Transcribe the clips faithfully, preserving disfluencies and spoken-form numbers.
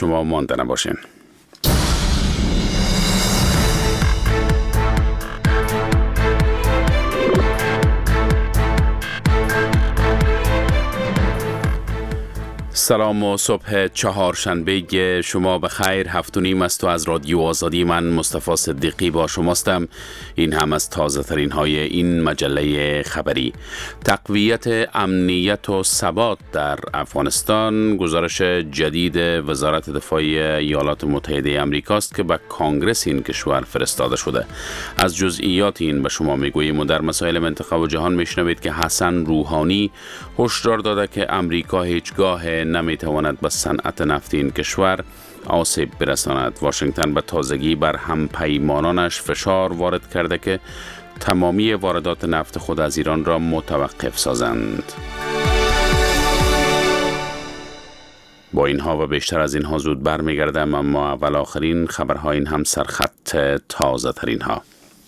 شما مانده نباشین. سلام و صبح چهارشنبه شما بخیر. هفت و نیم است و از رادیو آزادی من مصطفی صدیقی با شماستم. این هم از تازه ترین های این مجله خبری. تقویت امنیت و ثبات در افغانستان. گزارش جدید وزارت دفاع ایالات متحده آمریکاست که به کانگرس این کشور فرستاده شده. از جزئیات این به شما میگوییم و در مسائل منطقه و جهان میشنوید که حسن روحانی هشدار داده که امریکا هیچگاه نمیتواند به صنعت نفت این کشور آسیب برساند. واشنگتن به تازگی بر همپیمانانش فشار وارد کرده که تمامی واردات نفت خود از ایران را متوقف سازند. با اینها و بیشتر از اینها زود برمیگردم، اما اول آخرین خبرها این هم سرخط تازه ترین ها.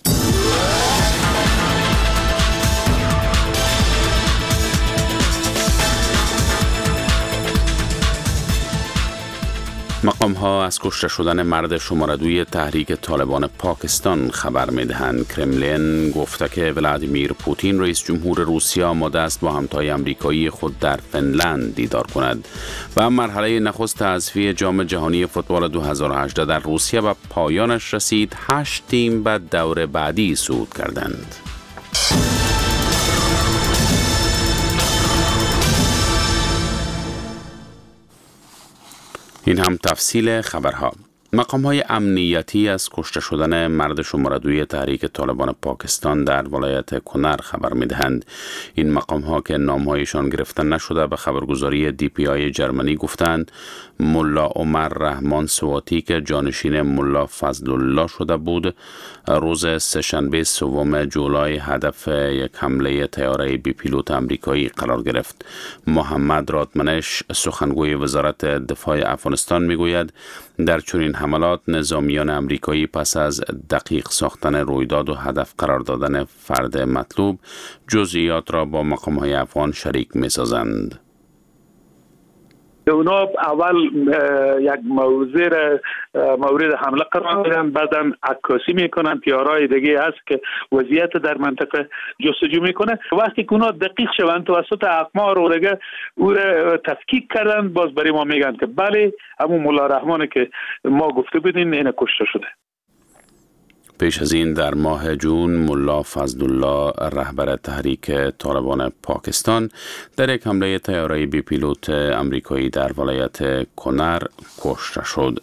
مقام ها از کشته شدن مرد شماره دوی تحریک طالبان پاکستان خبر می دهند. کرملین گفته که ولادیمیر پوتین رئیس جمهور روسیه آماده است با همتای آمریکایی خود در فنلند دیدار کند. و مرحله نخست تصفیه جام جهانی فوتبال دو هزار و هجده در روسیه و پایانش رسید. هشت تیم به دور بعدی صعود کردند. این هم تفصیل خبرها. مقام های امنیتی از کشته شدن مرد شماره دوی تحریک طالبان پاکستان در ولایت کنر خبر می دهند. این مقام ها که نام هایشان گرفته نشده به خبرگزاری دی پی آی جرمنی گفتند ملا عمر رحمان سواتی که جانشین ملا فضل الله شده بود روز سه‌شنبه سوم جولای هدف یک حمله طیاره بی پیلوت آمریکایی قرار گرفت. محمد رادمنش سخنگوی وزارت دفاع افغانستان می گوید در چنین حملات نظامیان آمریکایی پس از دقیق ساختن رویداد و هدف قرار دادن فرد مطلوب جزئیات را با مقام‌های افغان شریک می‌سازند. اونا اول یک موضوع مورد حمله قرار میدن، بعدن عکاسی میکنن. پیارای دیگه هست که وضعیت در منطقه جستجو میکنه. وقتی که اونا دقیق شوند توسط اقمار و دیگه او را تفکیک کردن، باز برای ما میگن که بله همون مولا رحمانی که ما گفته بودیم این کشته شده. پیش از این در ماه جون ملا فضل الله رهبر تحریک طالبان پاکستان در یک حمله طیاره بی پیلوت آمریکایی در ولایت کنر کشته شد.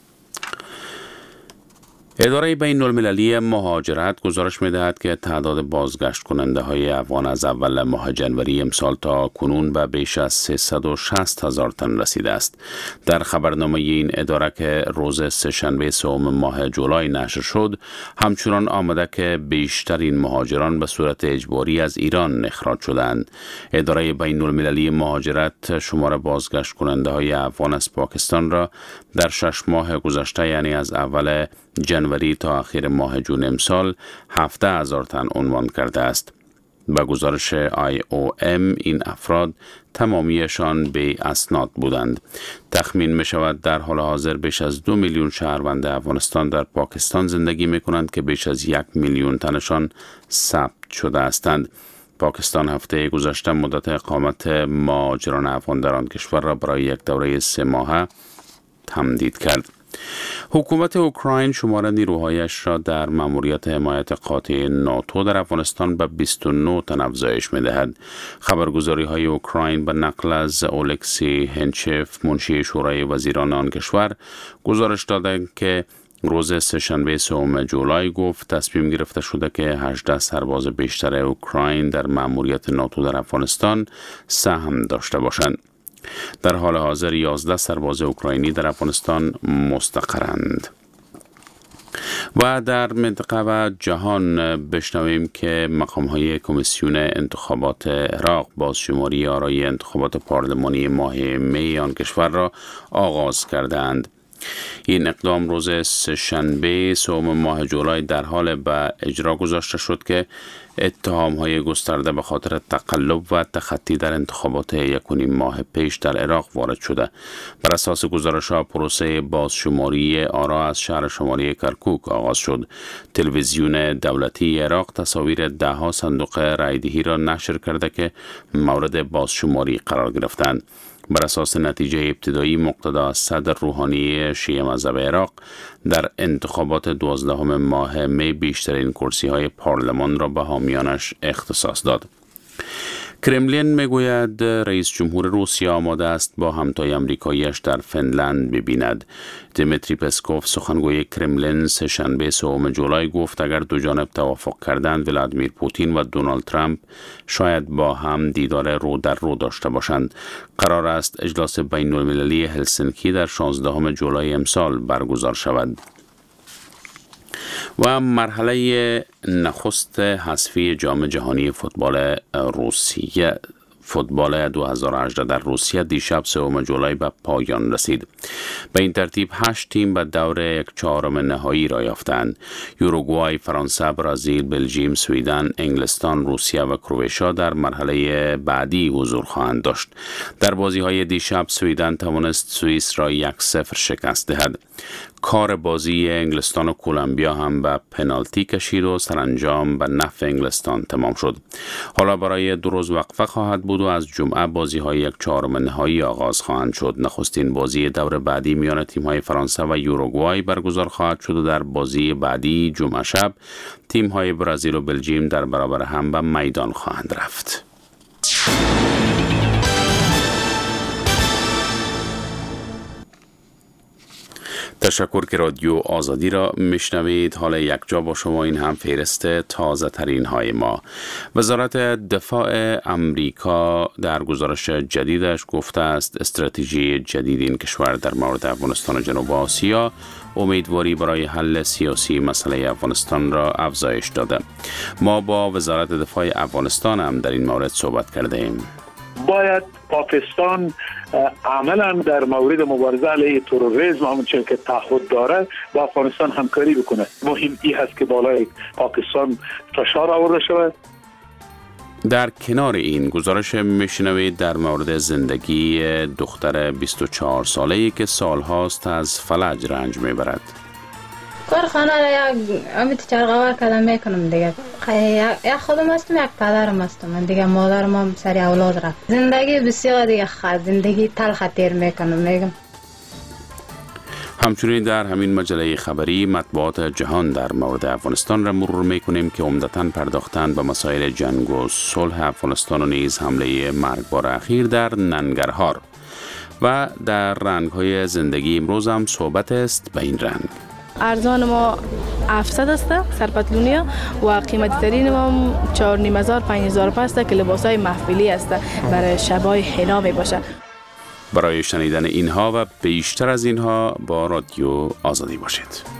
اداره بین المللی مهاجرت گزارش می‌دهد که تعداد بازگشت کننده های افغان از اول ماه جنوری امسال تا کنون به بیش از سیصد و شصت هزار تن رسیده است. در خبرنامه این اداره که روز سه‌شنبه سوم ماه جولای نشر شد، همچنان آمده که بیشترین مهاجران به صورت اجباری از ایران اخراج شدند. اداره بین المللی مهاجرت شمار بازگشت کننده های افغان از پاکستان را در شش ماه گذشته، یعنی از اول جنوری تا آخر ماه جون امسال هفده هزار تن عنوان کرده است. با گزارش آی او ام این افراد تمامیشان به اسناد بودند. تخمین می شود در حال حاضر بیش از دو میلیون شهروند افغانستان در پاکستان زندگی می کنند که بیش از یک میلیون تنشان ثبت شده هستند. پاکستان هفته گذشته مدت اقامت مهاجران افغان در آن کشور را برای یک دوره سه ماهه تمدید کرد. حکومت اوکراین شمار نیروهایش را در مأموریت حمایت قاطع ناتو در افغانستان به بیست و نه تن افزایش می‌دهد. خبرگزاری های اوکراین به نقل از اولکسی هنچف منشی شورای وزیران آن کشور گزارش دادند که روز سه‌شنبه سوم جولای گفت تصمیم گرفته شده که هجده سرباز بیشتر اوکراین در مأموریت ناتو در افغانستان سهم داشته باشند. در حال حاضر یازده سرباز اوکراینی در افغانستان مستقرند. و در منطقه و جهان بشنویم که مقام‌های کمیسیون انتخابات عراق بازشماری آرای انتخابات پارلمانی ماه می آن کشور را آغاز کردند. این اقدام روز سه‌شنبه سوم ماه جولای در حال به اجرا گذاشته شد که اتهام‌های گسترده به خاطر تقلب و تخطی در انتخابات یک و نیم ماه پیش در عراق وارد شده. بر اساس گزارش‌ها پروسه بازشماری آرا از شهر شمالی کرکوک آغاز شد. تلویزیون دولتی عراق تصاویر ده‌ها صندوق رایدهی را نشر کرده که مورد بازشماری قرار گرفتند. بر اساس نتیجه ابتدایی مقتدا صدر روحانی شیعه مذهب عراق در انتخابات دوازدهم ماه می بیشترین کرسی های پارلمان را به حامیانش اختصاص داد. کرملین میگوید رئیس جمهور روسیه آماده است با همتای امریکاییش در فنلند ببیند. دیمیتری پسکوف سخنگوی کرملین سه‌شنبه سوم جولای گفت اگر دو جانب توافق کردند ولادیمیر پوتین و دونالد ترامپ شاید با هم دیدار رو در رو داشته باشند. قرار است اجلاس بین المللی هلسینکی در شانزدهم جولای امسال برگزار شود. و مرحله نخست حذفی جام جهانی فوتبال روسیه فوتبال دو هزار و هجده در روسیه دیشب سوم جولای به پایان رسید. به این ترتیب هشت تیم به دور یک چهارم نهایی را یافتند. یوروگوای، فرانسه، برزیل، بلژیم، سویدن، انگلستان، روسیه و کرواتیا در مرحله بعدی حضور خواهند داشت. در بازی‌های دیشب سویدن توانست سوئیس را یک صفر شکست دهد. کار بازی انگلستان و کلمبیا هم به پنالتی کشید و سرانجام به نفع انگلستان تمام شد. حالا برای دو روز وقفه خواهد بود و از جمعه بازی‌های یک چهارم نهایی آغاز خواهند شد. نخستین بازی دور بعدی میان تیم‌های فرانسه و یوروگوای برگزار خواهد شد و در بازی بعدی جمعه شب تیم‌های برزیل و بلژیم در برابر هم به میدان خواهند رفت. تشکر که رادیو آزادی را میشنوید. حالا یک جا با شما این هم فهرست تازه ترین های ما. وزارت دفاع امریکا در گزارش جدیدش گفته است استراتژی جدید این کشور در مورد افغانستان و جنوب آسیا امیدواری برای حل سیاسی مسئله افغانستان را افزایش داده. ما با وزارت دفاع افغانستان هم در این مورد صحبت کرده ایم. باید پاکستان عملا در مورد مبارزه علیه تروریسم همونچنین که تعهد داره با افغانستان همکاری بکنه. مهم این هست که بالای پاکستان فشار آورده شود. در کنار این گزارش میشنوید در مورد زندگی دختر بیست و چهار ساله‌ای که سالهاست از فلج رنج میبرد. کار خانه را یک امید چرغوار کردم میکنم دیگه. یک خودم هستم یک پدرم هستم. من دیگه مادرم هم سری اولاد رفت. زندگی بسیار دیگه خد زندگی تلخ تیر میکنم میگم. همچنین در همین مجله خبری مطبوعات جهان در مورد افغانستان را مرور میکنیم که عمدتاً پرداختن به مسائل جنگ و صلح افغانستان و نیز حمله مرگبار اخیر در ننگرهار. و در رنگ‌های زندگی امروز هم صحبت است به این رنگ. ارزان ما هفتصد است سرپتلونی و قیمتی ترین ما چهار و نیم هزار پنج هزار است که لباسای محفلی است برای شبای حنا می باشه. برای شنیدن اینها و بیشتر از اینها با رادیو آزادی باشید.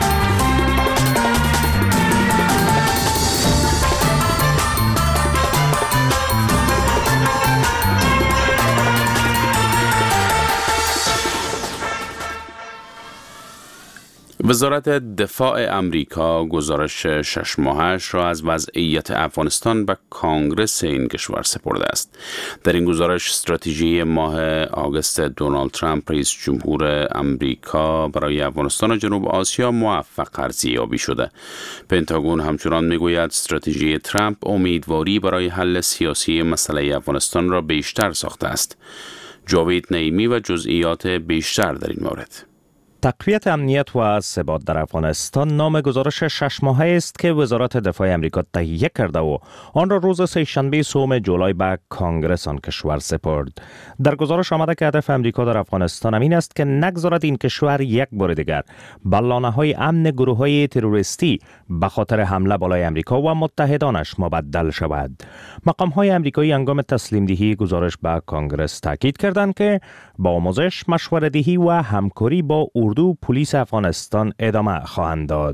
وزارت دفاع امریکا گزارش شش ماهش را از وضعیت افغانستان به کانگرس این کشور سپرده است. در این گزارش استراتژی ماه آگوست دونالد ترامپ رئیس جمهور امریکا برای افغانستان و جنوب آسیا موفق ارزیابی شده. پنتاگون همچنان میگوید استراتژی ترامپ امیدواری برای حل سیاسی مسئله افغانستان را بیشتر ساخته است. جاوید نعیمی و جزئیات بیشتر در این مورد. تقویت امنیت و ثبات در افغانستان نام گزارش شش ماهه است که وزارت دفاع امریکا تهیه کرده و آن را روز سه‌شنبه سوم جولای به کانگرس آن کشور سپرد. در گزارش آمده که هدف امریکا در افغانستان این است که نگذارد این کشور یک بار دیگر به لانه‌های امن گروه‌های تروریستی به خاطر حمله بالای امریکا و متحدانش مبدل شود. مقام‌های امریکایی هنگام تسلیم دهی گزارش به کانگرس تاکید کردند که با آموزش، مشوره‌دهی و همکاری با اردو پلیس افغانستان ادامه خواهند داد.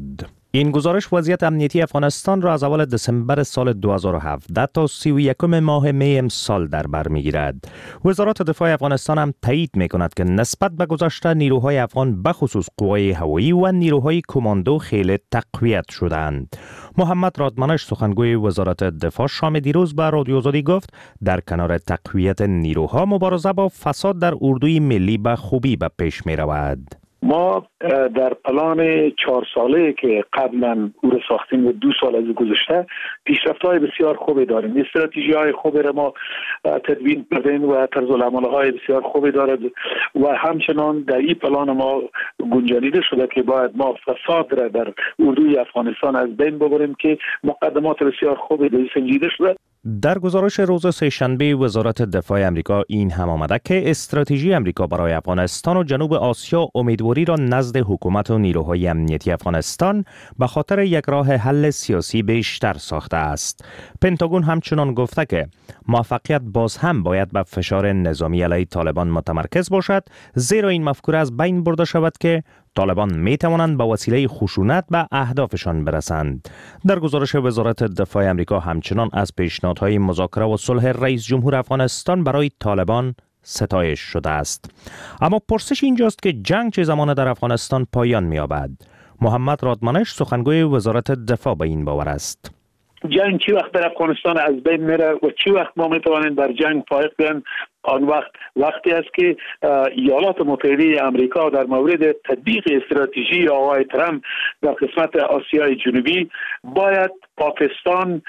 این گزارش وضعیت امنیتی افغانستان را از اول دسامبر سال دو هزار و هفده تا سی و یکم ماه می امسال در بر میگیرد. وزارت دفاع افغانستان هم تایید میکند که نسبت به گذشته نیروهای افغان بخصوص قوای هوایی و نیروهای کماندو خیلی تقویت شدند. محمد رادمنش سخنگوی وزارت دفاع شام دیروز به رادیو آزادی گفت در کنار تقویت نیروها مبارزه با فساد در اردوی ملی به خوبی به پیش می رود. ما در پلان چهار ساله که قبلا او را ساختیم و دو سال از گذشته پیشرفت‌های بسیار خوبی داریم. استراتژی‌های خوبی را ما تدوین کردیم و طرز العمل‌های بسیار خوبی دارد و همچنان در این پلان ما گنجانیده شده که باید ما فساد را در اردوی افغانستان از بین ببریم که مقدمات بسیار خوبی در سنجیده شده. در گزارش روز سه‌شنبه وزارت دفاع امریکا این هم آمده که استراتژی امریکا برای افغانستان و جنوب آسیا امیدواری را نزد حکومت و نیروهای امنیتی افغانستان به خاطر یک راه حل سیاسی بیشتر ساخته است. پنتاگون همچنان گفته که موفقیت باز هم باید به فشار نظامی علیه طالبان متمرکز باشد، زیرا این مفکوره از بین برده شود که طالبان می توانند با وسیله خشونت به اهدافشان برسند. در گزارش وزارت دفاع امریکا همچنان از پیشنهادهای مذاکره و صلح رئیس جمهور افغانستان برای طالبان ستایش شده است. اما پرسش اینجاست که جنگ چه زمان در افغانستان پایان می‌یابد؟ محمد رادمنش سخنگوی وزارت دفاع به این باور است. جنگ چی وقت در افغانستان از بین میره و چی وقت ما میتوانیم بر جنگ فائق بیان؟ آن وقت وقتی است که ایالات متحده آمریکا در مورد تطبیق استراتژی آقای ترامپ در قسمت آسیای جنوبی باید پاکستان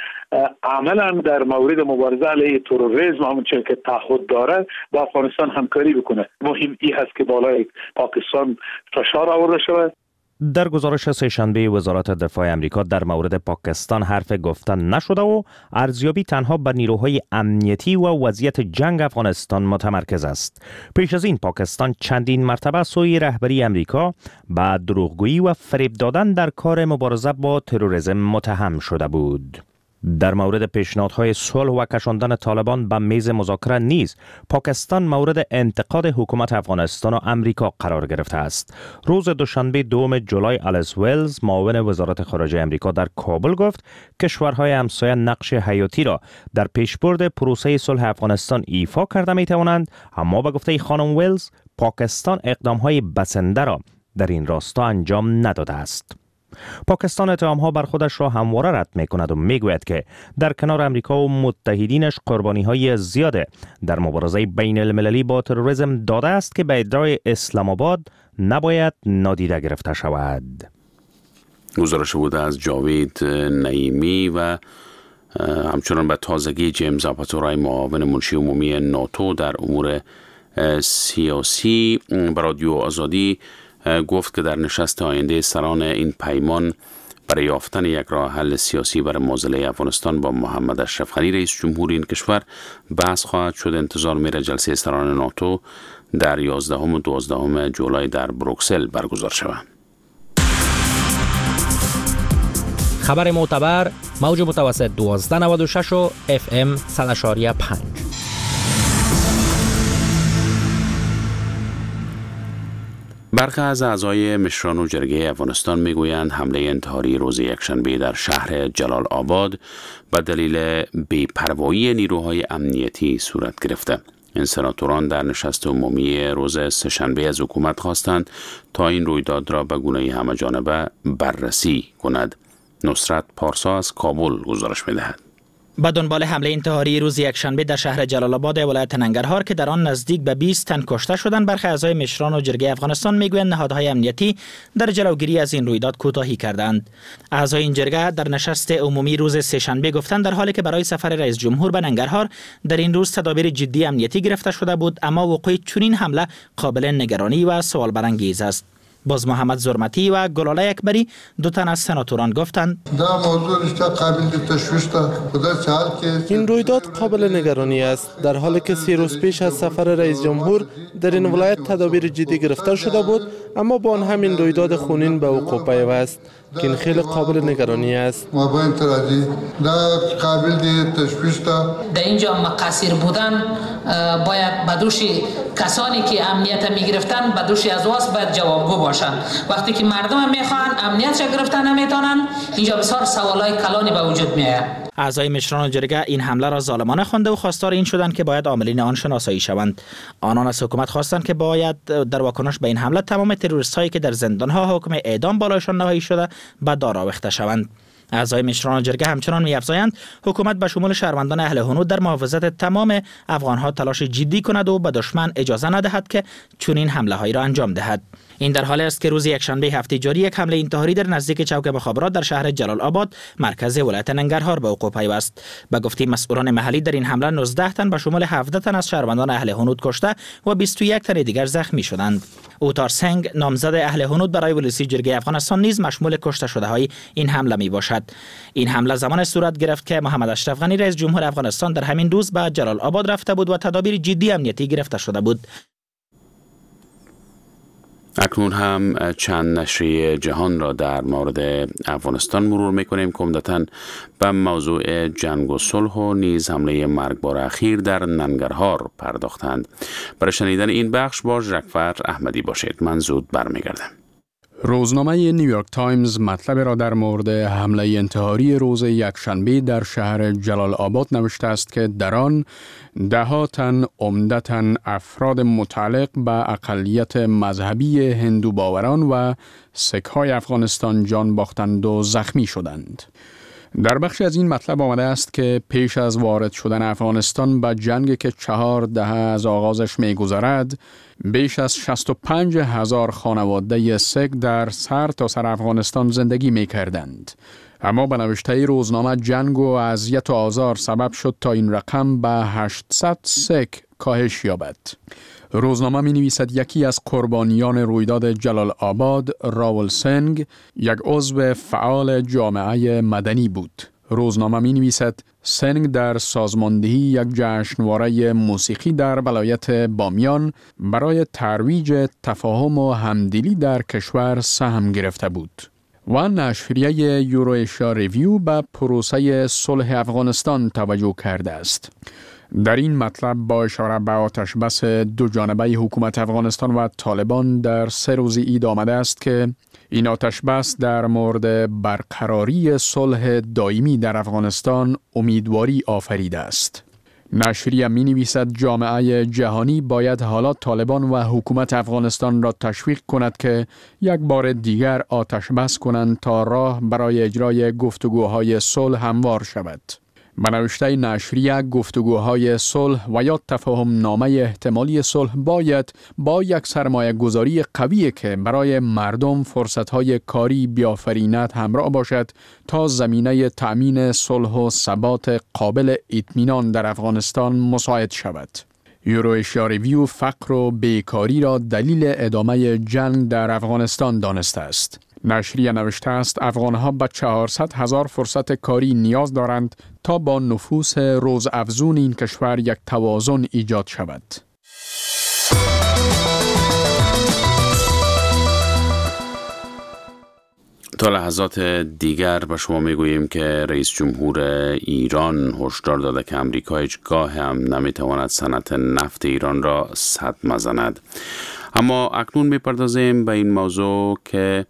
عملا در مورد مبارزه علیه تروریسم همونچه که تعهد داره با افغانستان همکاری بکنه. مهم این هست که بالای پاکستان فشار آورده شود. در گزارش سه‌شنبه وزارت دفاع امریکا در مورد پاکستان حرف گفتن نشده و ارزیابی تنها بر نیروهای امنیتی و وضعیت جنگ افغانستان متمرکز است. پیش از این پاکستان چندین مرتبه سوی رهبری امریکا به دروغگویی و فریب دادن در کار مبارزه با تروریسم متهم شده بود. در مورد پیشنهادهای صلح و کشاندن طالبان به میز مذاکره نیز پاکستان مورد انتقاد حکومت افغانستان و امریکا قرار گرفته است. روز دوشنبه دوم جولای آلیس ولز معاون وزارت خارجه امریکا در کابل گفت کشورهای همسایه نقش حیاتی را در پیشبرد پروسه صلح افغانستان ایفا کرده می توانند، اما به گفته خانم ولز پاکستان اقدامهای بسنده را در این راستا انجام نداده است. پاکستان اتهام‌ها بر خودش را همواره رد می‌کند و می‌گوید که در کنار امریکا و متحدینش قربانی‌های زیاد در مبارزه بین المللی با تروریسم داده است که به ادعای اسلام آباد نباید نادیده گرفته شود. گزارش بوده از جاوید نعیمی و همچنان به تازگی جیمز آپاتورای معاون منشی عمومی ناتو در امور سیاسی به رادیو آزادی گفت که در نشست آینده سران این پیمان برای یافتن یک راه حل سیاسی برای معضله افغانستان با محمد اشرف غنی رئیس جمهور این کشور بحث خواهد شد. انتظار میره جلسه سران ناتو در یازدهم و دوازدهم جولای در بروکسل برگزار شود. خبر معتبر موج متوسط دوازده نود و شش و اف ام صد و پنج. برخی از اعضای مشران و جرگه افغانستان میگویند حمله انتحاری روز یکشنبه در شهر جلال آباد به دلیل بی‌پروایی نیروهای امنیتی صورت گرفته. این سناتوران در نشست عمومی روز سه‌شنبه از حکومت خواستند تا این رویداد را به گونه همه‌جانبه بررسی کند. نصرت پارسا از کابل گزارش می‌دهد. به دنبال حمله انتحاری روز یکشنبه در شهر جلال آباد ولایت ننگرهار که در آن نزدیک به بیست تن کشته شدند، برخی اعضای مشران و جرگه افغانستان میگویند نهادهای امنیتی در جلوگیری از این رویداد کوتاهی کردند. اعضای این جرگه در نشست عمومی روز سه‌شنبه گفتند در حالی که برای سفر رئیس جمهور به ننگرهار در این روز تدابیر جدی امنیتی گرفته شده بود، اما وقوع چنین حمله قابل نگرانی و سوال برانگیز است. باز محمد زرمتی و گلاله اکبری دو تن از سناتوران گفتند این رویداد قابل نگرانی است، در حالی که سی روز پیش از سفر رئیس جمهور در این ولایت تدابیر جدی گرفته شده بود، اما با آن همین رویداد خونین به وقوع پیوست که این خیلی قابل نگرانی است. در اینجا مقصر بودن باید بدوش کسانی که امنیت میگرفتن به دوش از واس باید جوابگو باشند. وقتی که مردم میخوان امنیتش گرفتن نمیتونن، اینجا بسیار سوالای کلانی به وجود میاد. اعضای مشران جرگه این حمله را ظالمانه خوانده و خواستار این شدند که باید عاملین آن شناسایی شوند. آنان از حکومت خواستند که باید در واکنش به این حمله تمام تروریست‌هایی که در زندان‌ها حکم اعدام بالایشان نهایی شده به دار آویخته شوند. اعضای مشران جرگه همچنان می‌افزایند حکومت به شمول شهروندان اهل هنود در محافظت تمام افغان‌ها تلاش جدی کند و به دشمن اجازه ندهد که چنین حمله‌هایی را انجام دهد. این در حالی است که روز یکشنبه هفته جاری یک حمله انتحاری در نزدیک چوک مخابرات در شهر جلال آباد مرکز ولایت ننگرهار به وقوع پیوست. به گفته مسئولان محلی در این حمله نوزده تن به شمول هفده تن از شهروندان اهل هنود کشته و بیست و یک تن دیگر زخمی شدند. اوتار سنگ نامزد اهل هنود برای ولسی جرگه افغانستان نیز مشمول کشته شده های این حمله می باشد. این حمله زمان صورت گرفت که محمد اشرف غنی رئیس جمهور افغانستان در همین روز به جلال آباد رفته بود و تدابیر جدی امنیتی گرفته شده بود. اکنون هم چند نشریه جهان را در مورد افغانستان مرور میکنیم که عمدتاً به موضوع جنگ و صلح و نیز حمله مرگبار اخیر در ننگرهار پرداختند. برای شنیدن این بخش با ژکفر احمدی باشید. من زود برمیگردم. روزنامه نیویورک تایمز مطلب را در مورد حمله انتحاری روز یکشنبه در شهر جلال آباد نوشته است که در آن ده ها تن عمدتاً افراد متعلق به اقلیت مذهبی هندو باوران و سیک‌های افغانستان جان باختند و زخمی شدند. در بخش از این مطلب آمده است که پیش از وارد شدن افغانستان به جنگ که چهار دهه از آغازش می گذرد، بیش از شصت و پنج هزار خانواده سیک در سر تا سر افغانستان زندگی می کردند. اما به نوشته روزنامه جنگ و اذیت و آزار سبب شد تا این رقم به هشتصد سیک کاهش یابد. روزنامه می نویسد یکی از قربانیان رویداد جلال آباد، راول سنگ، یک عضو فعال جامعه مدنی بود. روزنامه می نویسد سنگ در سازماندهی یک جشنواره موسیقی در ولایت بامیان برای ترویج تفاهم و همدلی در کشور سهم گرفته بود. و نشریه یورویشیا ریویو به پروسه صلح افغانستان توجه کرده است. در این مطلب با اشاره به آتش بس دو جانبه حکومت افغانستان و طالبان در سه روزی عید آمده است که این آتش بس در مورد برقراری صلح دائمی در افغانستان امیدواری آفریده است. نشریه می نویسد جامعه جهانی باید حالا طالبان و حکومت افغانستان را تشویق کند که یک بار دیگر آتش بس کنند تا راه برای اجرای گفتگوهای صلح هموار شود. به نوشته نشریه گفتگوهای صلح و یا تفاهم نامه احتمالی صلح باید با یک سرمایه گذاری قوی که برای مردم فرصتهای کاری بیافریند همراه باشد تا زمینه تأمین صلح و ثبات قابل اطمینان در افغانستان مساعد شود. یورویشیا ریویو فقر و بیکاری را دلیل ادامه جنگ در افغانستان دانسته است. نشریه نوشته است افغانها به چهارصد هزار فرصت کاری نیاز دارند تا با نفوس روزافزون این کشور یک توازن ایجاد شود. تا لحظات دیگر به شما میگوییم که رئیس جمهور ایران هشدار داده که امریکا هیچگاه هم نمیتواند صنعت نفت ایران را صدمه زند. اما اکنون میپردازیم به این موضوع که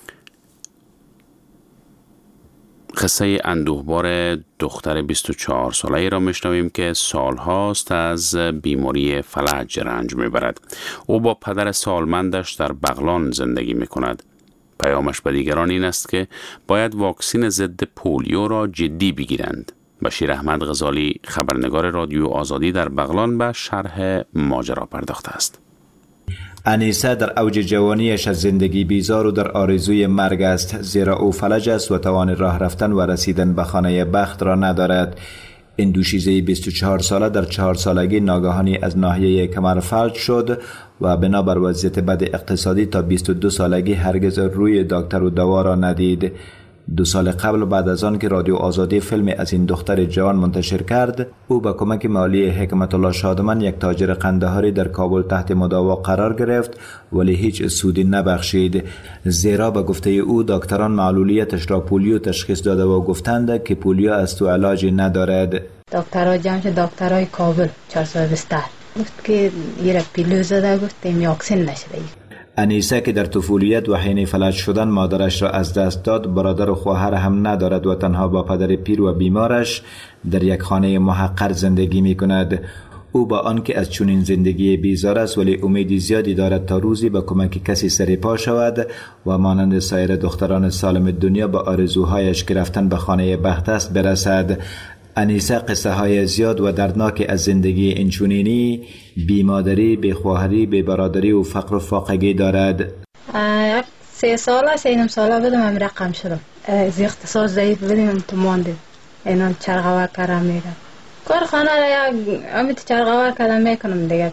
قصه اندوهبار دختر بیست و چهار ساله را میشنویم که سالهاست از بیماری فلج رنج میبرد. او با پدر سالمندش در بغلان زندگی میکند. پیامش به دیگران این است که باید واکسن ضد پولیو را جدی بگیرند. بشیر احمد غزالی خبرنگار رادیو آزادی در بغلان به شرح ماجرا پرداخته است. انیسه در اوج جوانیش از زندگی بیزار و در آرزوی مرگ است، زیرا او فلج است و توان راه رفتن و رسیدن به خانه بخت را ندارد. این دوشیزه بیست و چهار ساله در چهار سالگی ناگهانی از ناحیه کمر فلج شد و بنابر وضعیت بد اقتصادی تا بیست و دو سالگی هرگز روی دکتر و دوا را ندید. دو سال قبل بعد از آن که رادیو آزادی فیلم از این دختر جوان منتشر کرد، او با کمک مالی حکمت الله شادمان یک تاجر قندهاری در کابل تحت مداوا قرار گرفت، ولی هیچ سودی نبخشید، زیرا به گفته او دکتران معلولیتش را پولیو تشخیص داده و گفتند که پولیو از تو علاجی ندارد. دکترها جمع شد، دکترهای کابل چهارصد و بیست گفت که یه پیلو زده، گفت این واکسن نشده. انیسه که در طفولیت و حین فلج شدن مادرش را از دست داد، برادر و خواهر هم ندارد و تنها با پدر پیر و بیمارش در یک خانه محقر زندگی می کند. او با آنکه از چنین زندگی بیزار است ولی امید زیادی دارد تا روزی با کمک کسی سر پا شود و مانند سایر دختران سالم دنیا به آرزوهایش که رفتن به خانه بخت است برسد. انیسه قصه های زیاد و دردناک از زندگی اینچنینی، بیمادری، بیخواهری، بیبرادری و فقر و فاقگی دارد. یک سه ساله سه نیم ساله بودم هم رقم شدم، از اختصاص ضعیف بودیم تو ماندیم، اینا چرغوار کردم میرم کارخانه را یک امیت چرغوار کردم میکنم دیگه.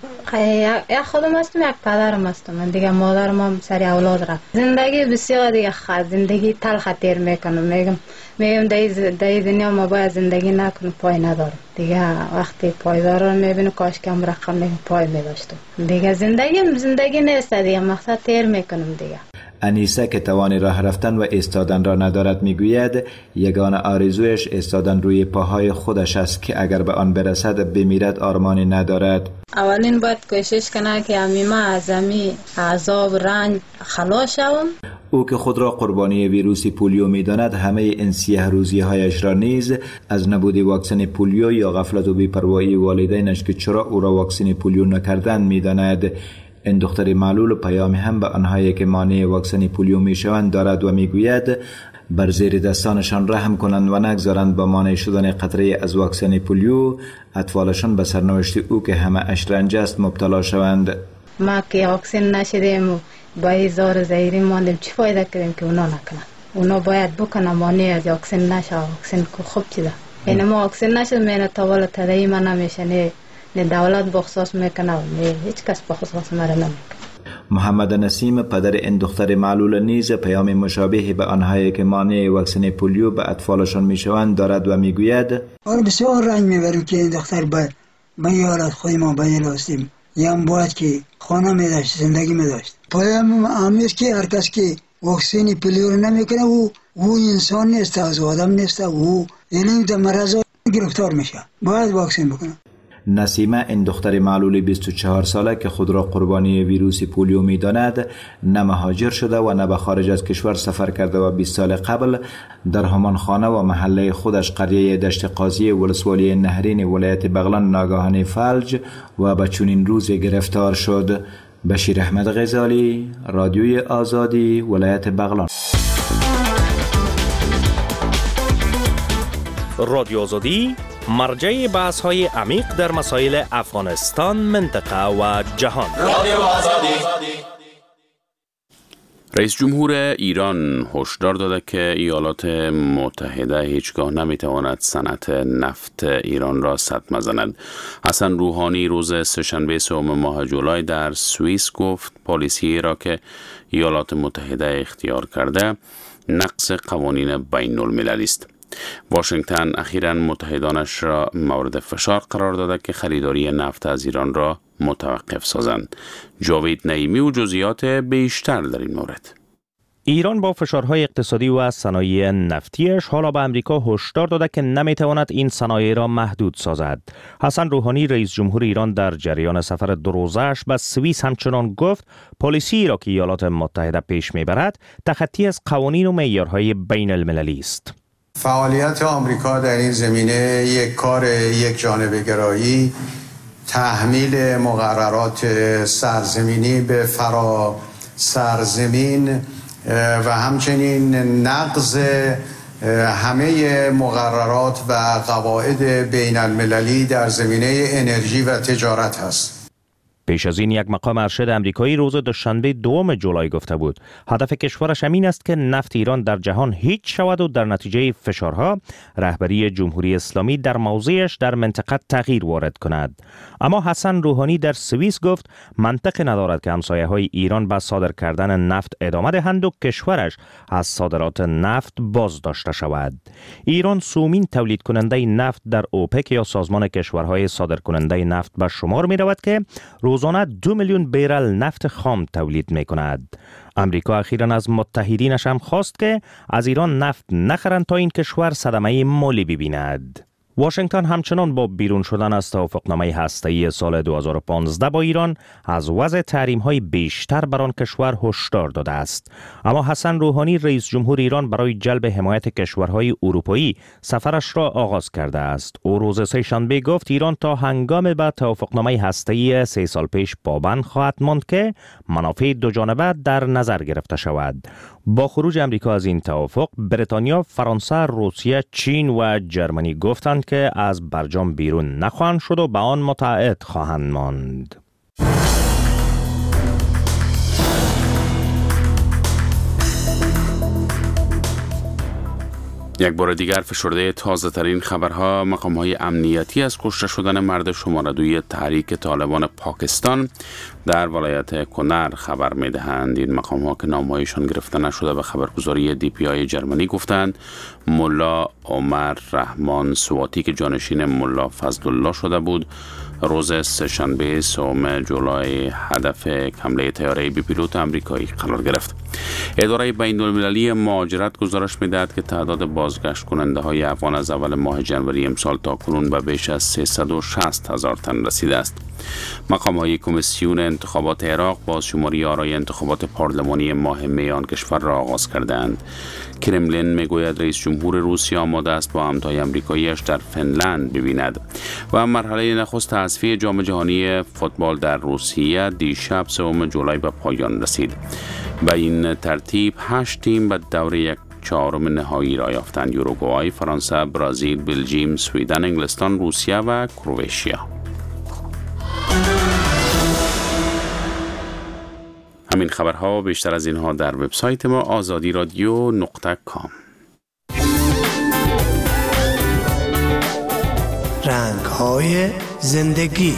یک خودم هستم، یک پدرم هستم دیگه. مادرم هم سری اولاد رفت. زندگی بسیار دیگه خواهد، زندگی تلخ تیر میکنم. میگم میگم در دنیا ما باید زندگی نکنم، پای ندارم دیگه. وقتی پایدار رو میبینم کاش که هم رقم میگم پای میداشتم دیگه. زندگی زندگی نیست دیگه، مقصد تیر میکنم دیگه. انیسه که توان راه رفتن و ایستادن را ندارد میگوید یگانه آرزویش ایستادن روی پاهای خودش است که اگر به آن برسد بمیرد آرمانی ندارد. اولین باید کوشش کنه که امیما از امی عذاب رنج خلاص شوم. او که خود را قربانی ویروس پولیو میداند، همه این سیه روزی هایش را نیز از نبود واکسن پولیو یا غفلت و بی‌پروایی والدینش که چرا او را واکسن پولیو نکردند میداند. این دختر معلول پیام هم به آنهایی که مانع واکسن پولیو میشوند دارد و میگوید بر زیر دستانشان رحم کنند و نگذارند با مانع شدن قطره از واکسن پولیو اطفالشان به سرنوشت او که همه اش رنج است مبتلا شوند. ما که واکسن نشدیم و با هزار زایری ماندیم، چی فایده کردیم که اونا نکنن؟ اونا باید بکنن مانع از واکسن نشه. واکسن که خوب چیزه. این ما واکسن نشد مینه تاول تدایی من نمیشه، نه نه دولت بخصاص میکنه و نه هیچ کس بخصاص مرا نمیکنه. محمد نسیم پدر این دختر معلول نیز پیام مشابه به آنهایی که مانع واکسن پولیو به اطفالشان میشوند دارد و میگوید آره بسیار رنج میبریم که این دختر به به حالت خودی ما بایلاستیم. یم باید که خانه میداشت، زندگی میداشت. پیام امیز که هر کس که واکسن پولیو رو نمیکنه او او انسان نیست، از آدم نیست، او یعنی در مرض گرفتار میشه، باید واکسن بکنه. نسیمه این دختر معلول بیست و چهار ساله که خود را قربانی ویروس پولیو می‌داند، نه مهاجر شده و نه به خارج از کشور سفر کرده و بیست سال قبل در همان خانه و محله خودش قریه دشت قاضی ولسوالی نهرین ولایت بغلان ناگهان فلج و به چنین روزی گرفتار شد. بشیر احمد غزالی، رادیوی آزادی، ولایت بغلان. رادیو آزادی مرجع بحث های عمیق در مسائل افغانستان، منطقه و جهان. رئیس جمهور ایران هشدار داده که ایالات متحده هیچگاه نمیتواند صنعت نفت ایران را صدمه زند. حسن روحانی روز سه‌شنبه سوم ماه جولای در سوئیس گفت پالیسی را که ایالات متحده اختیار کرده نقض قوانین بین المللی است. واشنگتن اخیراً متحدانش را مورد فشار قرار داده که خریداری نفت از ایران را متوقف سازند. جاوید نعیمی و جزئیات بیشتر در این مورد. ایران با فشارهای اقتصادی و صنایع نفتیش حالا به امریکا هشدار داده که نمیتواند این صنایع را محدود سازد. حسن روحانی رئیس جمهور ایران در جریان سفر دو روزه‌اش به سوئیس همچنان گفت پالیسی را که ایالات متحده پیش میبرد تخطی از قوانین و معیارهای بین المللی است. فعالیت آمریکا در این زمینه یک کار یک جانبه گرایی، تحمیل مقررات سرزمینی به فرا سرزمین و همچنین نقض همه مقررات و قواعد بین المللی در زمینه انرژی و تجارت است. پیش از این یک مقام ارشد امریکایی روز دوشنبه دوم جولای گفته بود هدف کشورش امین است که نفت ایران در جهان هیچ شود و در نتیجه فشارها رهبری جمهوری اسلامی در موضعش در منطقه تغییر وارد کند. اما حسن روحانی در سوئیس گفت منطق ندارد که همسایه‌های ایران به صادر کردن نفت ادامه دهند و کشورش از صادرات نفت باز داشته شود. ایران سومین تولید کننده نفت در اوپک یا سازمان کشورهای صادر کننده نفت به شمار می رود که روزانه دو میلیون بیرل نفت خام تولید می کند. امریکا اخیراً از متحدینش هم خواست که از ایران نفت نخرند تا این کشور صدمه مالی ببیند. واشنگتن همچنان با بیرون شدن از توافقنامه هسته‌ای سال دو هزار و پانزده با ایران از وضع تحریم‌های بیشتر بر آن کشور هشدار داده است. اما حسن روحانی رئیس جمهور ایران برای جلب حمایت کشورهای اروپایی سفرش را آغاز کرده است. او روز سه‌شنبه گفت ایران تا هنگام به توافقنامه هسته‌ای سه سال پیش پابند خواهد ماند که منافع دو جانبه در نظر گرفته شود. با خروج امریکا از این توافق، بریتانیا، فرانسه، روسیه، چین و جرمنی گفتند که از برجام بیرون نخواهند شد و به آن متعهد خواهند ماند. یک بار دیگر فشرده تازه ترین خبرها مقام‌های امنیتی از کشته شدن مرد شماره‌دوی تحریک طالبان پاکستان در ولایت کنر خبر می‌دهند. این مقام‌ها که نام‌هایشان گرفته نشده به خبرگزاری دی پی آی جرمنی گفتند ملا عمر رحمان سواتی که جانشین ملا فضلالله شده بود روز سه‌شنبه سوم جولای هدف حمله طیاره بی پیلوت آمریکایی قرار گرفت. اداره بین‌المللی مهاجرت گزارش می‌دهد که تعداد بازگشت کننده های افغان از اول ماه جنوری امسال تا کنون به بیش از سیصد و شصت هزار تن رسیده است. مقام های کمیسیون انتخابات عراق با شماری آرای انتخابات پارلمانی ماه می آن کشور را آغاز کردند. کرملین میگوید رئیس جمهور روسیه آماده است با همتای آمریکایی‌اش در فنلند ببیند. و مرحله نخست تصفیه جام جهانی فوتبال در روسیه دیشب سوم جولای به پایان رسید. به این ترتیب هشت تیم به دور یک چهارم نهایی را یافتند: یوروگوئه، فرانسه، برزیل، بلژیم، سوئدن، انگلستان، روسیه و کرواتیا. همین خبرها و بیشتر از اینها در وبسایت ما آزادی رادیو نقطه کام. رنگ‌های زندگی.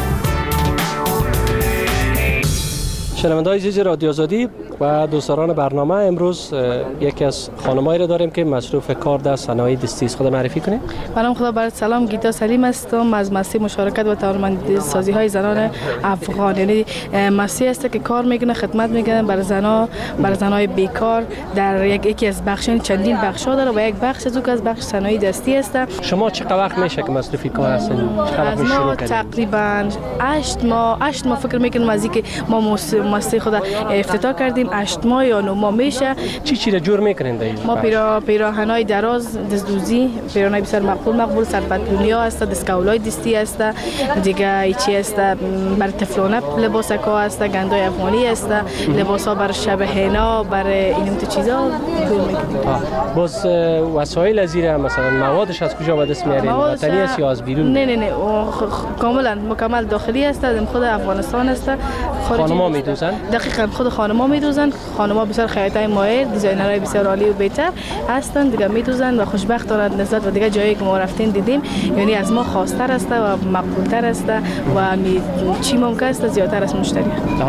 شنونده‌های عزیز رادیو آزادی و دوستداران برنامه، امروز یکی از خانمایی را داریم که مصروف کار در صنایع دستی است. خدا معرفی کنید. برام خدا برات سلام، گیتا سلیم هستم از مسیح مشارکت و توانمندی سازی های زنان افغان. یعنی مسیح است که کار میکنه، خدمت میکنه برای زنا، برای زنای بیکار در یک یکی از بخش چندین بخشا داره و یک بخش از او که از بخش صنایع دستی است. شما چه وقت میشه که مصروف کار هستید؟ از ما تقریبا هشت ماه هشت ماه فکر میکنم از اینکه ما مسیح خدا افتتاح کردیم، هشت ماه یا نه ماه میشه. چی چی را جور میکنین دیگه؟ ما پیرا پیراهنای دراز، دزدوزی، پیراهنای بسیار مقبول مقبول، سرپتلونیا است، دستکولای دستی است، دیگه چی است برای طفلانه لباسکا است، گندای افغانی است، لباسا برای شب حنا، برای این تو چیزا جور میکنیم. باز وسایل از زیر مثلا موادش از کجا به دست میارین؟ وطنی است یا از بیرون؟ نه نه نه کاملا مکمل داخلی است، از خود افغانستان است. خانم‌ها میدوزن؟ دقیقاً خود خانم‌ها میدوزن. خانم‌ها بسیار خیاطای ماهر، دیزاینرای بسیار عالی و بهتر هستند، دیگه میدوزن و خوشبختانه نسبت و دیگه جایی که ما رفتیم دیدیم یعنی از ما خواستر است و مقبولتر است و می چی ممکن است زیادتر از مشتری.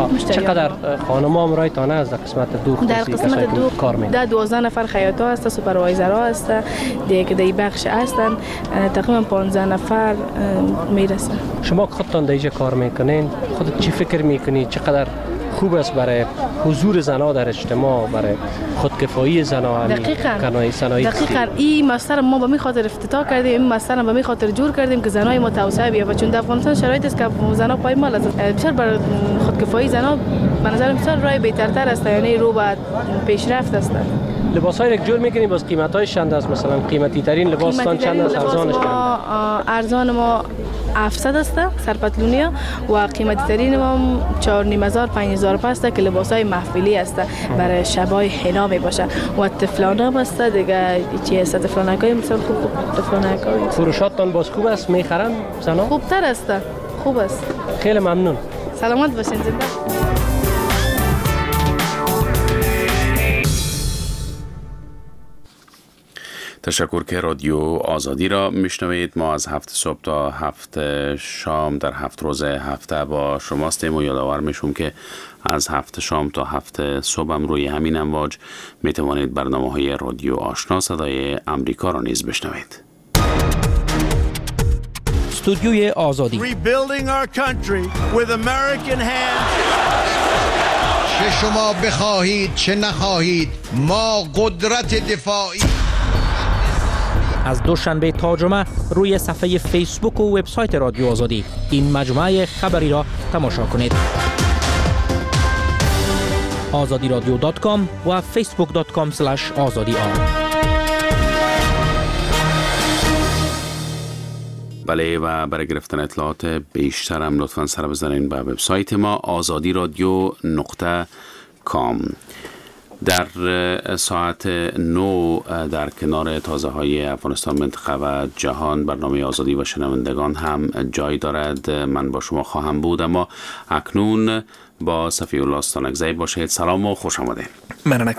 چقدر خانم‌ها امرایتانه از در قسمت دو در قسمت دو کار می‌کنند؟ ده دوازده نفر خیاطا است، سوپروایزرها است، دیگه در بخش هستند تقریبا پانزده نفر میرسن. شما خودتان در اینجا کار میکنین، خودت چی فکر میکنی چقدر خوب است برای حضور زنها در اجتماع، برای خودکفایی زنها؟ دقیقاً دقیقاً این مسئله ما به می خاطر افتتاح کردیم، این مسئله به می خاطر جور کردیم که زنای ما توسعه بیابد، چون در افغانستان شرایط است که زنها پایمال است. بسیار برای خودکفایی زنها به نظر بسیار راه بهترتر است، یعنی رو به پیشرفت است. لباس‌های را جور می‌کنیم، باز قیمت‌هاش چند است؟ مثلا قیمتی ترین لباستان چند است؟ ارزانش چند؟ ارزان ما هفتصد است سرپتلونیا و قیمتی ترین ما چهار و نیم هزار پنج هزار است که لباس‌های محفلی است برای شبای حنا میباشه و طفلانه است دیگه. چی است طفلانه‌های مثلا خوب خوب طفلانه‌های فروشاتتان باز خوب است؟ می‌خرن زنا؟ خوبتر است، خوب است. خیلی ممنون. سلامت باشین. زنده. تشکر که رادیو آزادی را میشنوید. ما از هفت صبح تا هفت شام در هفت روز هفته با شماستیم و یادآور میشم که از هفت شام تا هفت صبح هم روی همین امواج میتوانید برنامه های رادیو آشنا صدای امریکا را نیز بشنوید. استودیوی آزادی. Rebuilding our country with American hands. چه شما بخواهید چه نخواهید ما قدرت دفاعی از دوشنبه تا جمعه روی صفحه فیسبوک و وبسایت رادیو آزادی این مجموعه خبری را تماشا کنید. آزادی رادیو دات کام و فیسبوک دات کام اسلش آزادی آر. بله، و برای گرفتن اطلاعات بیشتر هم لطفاً سر بزنین به وبسایت ما آزادی رادیو نقطه کام. در ساعت نو در کنار تازه های افغانستان، منطقه و جهان برنامه آزادی و شنوندگان هم جای دارد. من با شما خواهم بود، اما اکنون با صفی الله استانکزی باشید. سلام و خوش آمدید. من